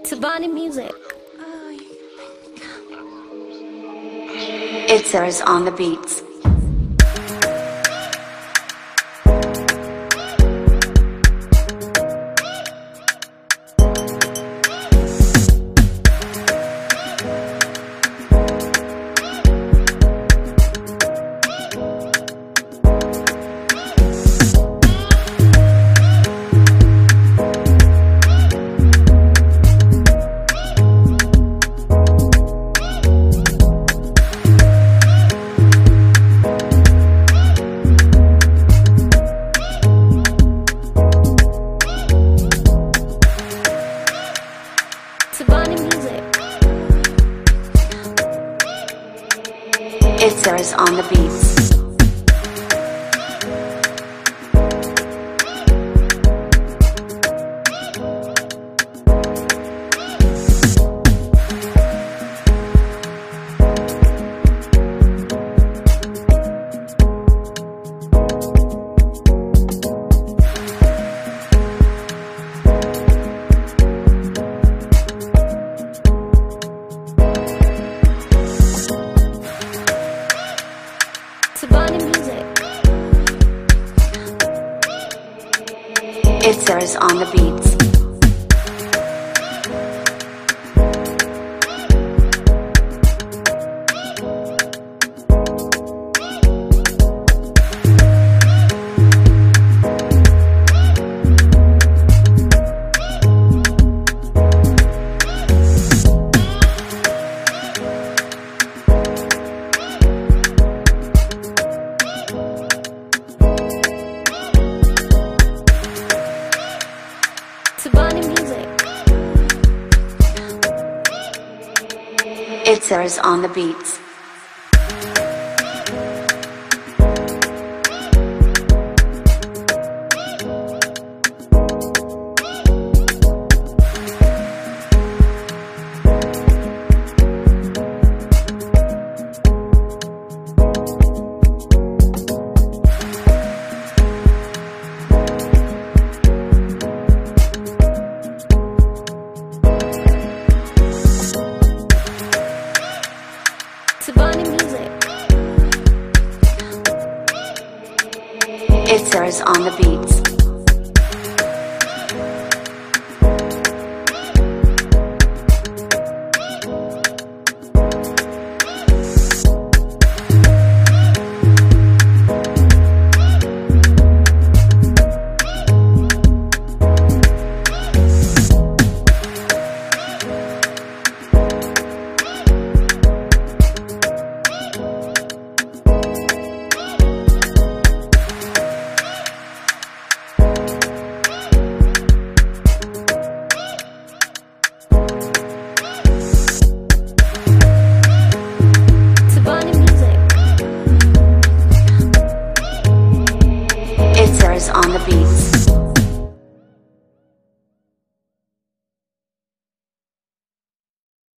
Tabani Music. It's Sarah's on the beats. Tabani Music. It's Sarah's on the beats. Tabani Music. It's Sarah's on the beats. Tabani Music. It's Sarah's on the beats. Tabani Music. It's Sarah's on the beats. On the beats.